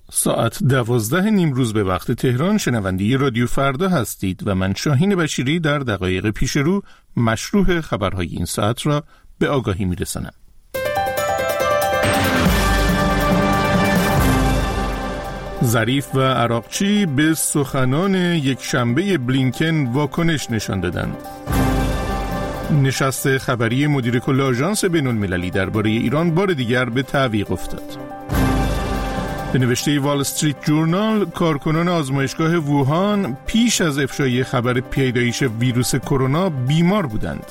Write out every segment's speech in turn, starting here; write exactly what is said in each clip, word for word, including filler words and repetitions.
ساعت دوازده نیمروز به وقت تهران شنونده رادیو فردا هستید و من شاهین بشیری در دقایق پیش رو مشروع خبرهای این ساعت را به آگاهی میرسانم. ظریف و عراقچی به سخنان یک شنبه بلینکن واکنش نشان دادند. نشست خبری مدیر کل آژانس بین‌المللی درباره ایران بار دیگر به تعویق افتاد. به نوشته وال استریت جورنال، کارکنان آزمایشگاه ووهان پیش از افشای خبر پیدایش ویروس کرونا بیمار بودند.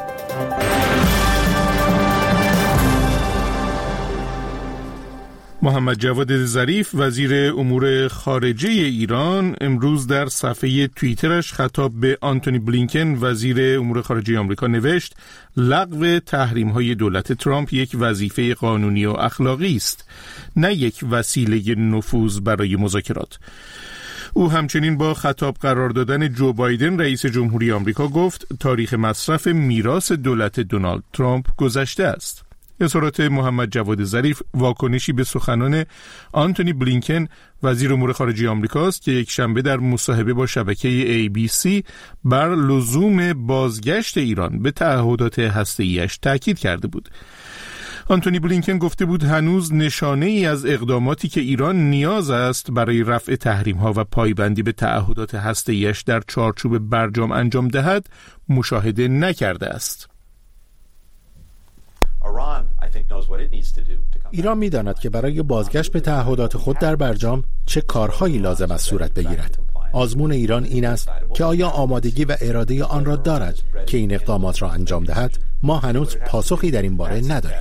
محمد جواد ظریف وزیر امور خارجه ایران امروز در صفحه توییترش خطاب به آنتونی بلینکن وزیر امور خارجه آمریکا نوشت: لغو تحریم‌های دولت ترامپ یک وظیفه قانونی و اخلاقی است، نه یک وسیله نفوذ برای مذاکرات. او همچنین با خطاب قرار دادن جو بایدن رئیس جمهوری آمریکا گفت تاریخ مصرف میراث دولت دونالد ترامپ گذشته است. اظهارات محمد جواد ظریف واکنشی به سخنان آنتونی بلینکن وزیر امور خارجه آمریکاست که یک شنبه در مصاحبه با شبکه ای بی سی بر لزوم بازگشت ایران به تعهدات هسته‌ایش تاکید کرده بود. آنتونی بلینکن گفته بود هنوز نشانه ای از اقداماتی که ایران نیاز است برای رفع تحریم‌ها و پایبندی به تعهدات هسته‌ایش در چارچوب برجام انجام دهد مشاهده نکرده است. ایران می‌داند که برای بازگشت به تعهدات خود در برجام چه کارهایی لازم است صورت بگیرد. آزمون ایران این است که آیا آمادگی و اراده آن را دارد که این اقدامات را انجام دهد. ما هنوز پاسخی در این باره نداریم.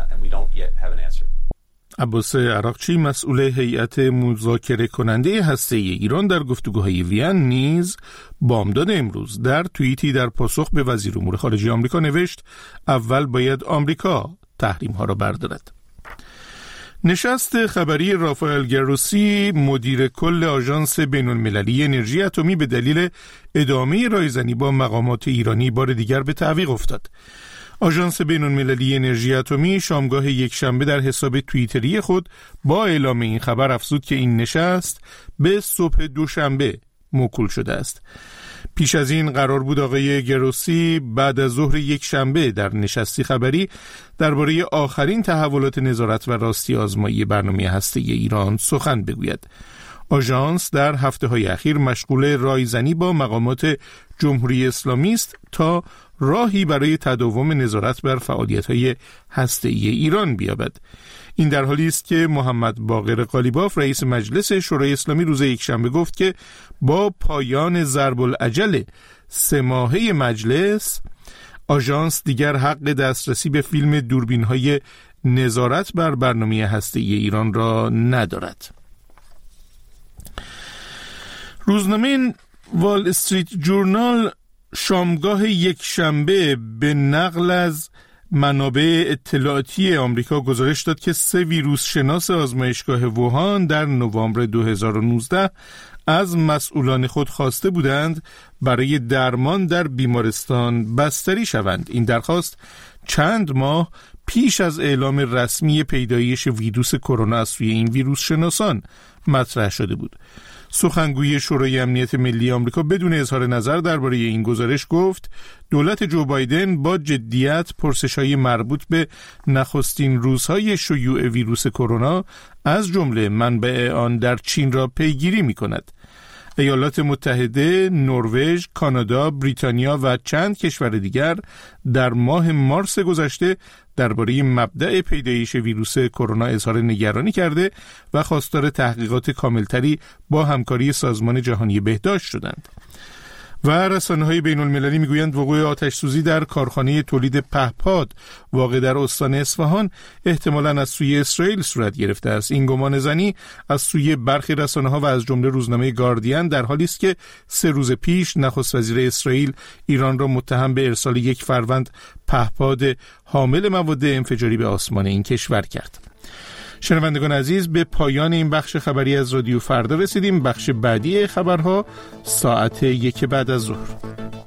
عباس عراقچی مسئول هیئت مذاکره کننده هسته‌ای ایران در گفتگوهای وین نیز بامداد امروز در توییتی در پاسخ به وزیر امور خارجه آمریکا نوشت اول باید آمریکا تحریم ها را بردارد. نشست خبری رافائل گروسی مدیر کل آژانس بین‌المللی انرژی اتمی به دلیل ادامه رایزنی با مقامات ایرانی بار دیگر به تعویق افتاد. آژانس بین‌المللی انرژی اتمی شامگاه یک شنبه در حساب توییتری خود با اعلام این خبر افزود که این نشست به صبح دوشنبه موکول شده است. پیش از این قرار بود آقای گروسی بعد از ظهر یک شنبه در نشستی خبری درباره آخرین تحولات نظارت و راستی آزمایی برنامه هسته‌ای ایران سخن بگوید. آژانس در هفته‌های اخیر مشغول رایزنی با مقامات جمهوری اسلامی است تا راهی برای تداوم نظارت بر فعالیت‌های هسته‌ای ایران بیابد. این در حالی است که محمد باقر قالیباف رئیس مجلس شورای اسلامی روز یکشنبه گفت که با پایان ضرب العجل سه ماهه مجلس، آژانس دیگر حق دسترسی به فیلم دوربین‌های نظارت بر برنامه هسته‌ای ایران را ندارد. روزنامه وال استریت جورنال شامگاه یک شنبه به نقل از منابع اطلاعاتی آمریکا گزارش داد که سه ویروس شناس آزمایشگاه ووهان در نوامبر دو هزار و نوزده از مسئولان خود خواسته بودند برای درمان در بیمارستان بستری شوند. این درخواست چند ماه پیش از اعلام رسمی پیدایش ویروس کرونا از سوی این ویروس شناسان مطرح شده بود. سخنگوی شورای امنیت ملی آمریکا بدون اظهار نظر درباره این گزارش گفت دولت جو بایدن با جدیت پرسش‌های مربوط به نخستین روزهای شیوع ویروس کرونا از جمله منبع آن در چین را پیگیری می‌کند. ایالات متحده، نروژ، کانادا، بریتانیا و چند کشور دیگر در ماه مارس گذشته درباره مبدأ پیدایش ویروس کرونا اظهار نگرانی کرده و خواستار تحقیقات کاملتری با همکاری سازمان جهانی بهداشت شدند. و رسانه‌های بین‌المللی میگویند وقوع آتش سوزی در کارخانه تولید پهپاد واقع در استان اصفهان احتمالاً از سوی اسرائیل صورت گرفته است. این گمان زنی از سوی برخی رسانه‌ها و از جمله روزنامه گاردین در حالی است که سه روز پیش نخست وزیر اسرائیل ایران را متهم به ارسال یک فروند پهپاد حامل مواد انفجاری به آسمان این کشور کرد. شنوندگان عزیز، به پایان این بخش خبری از رادیو فردا رسیدیم. بخش بعدی خبرها ساعت یک بعد از ظهر.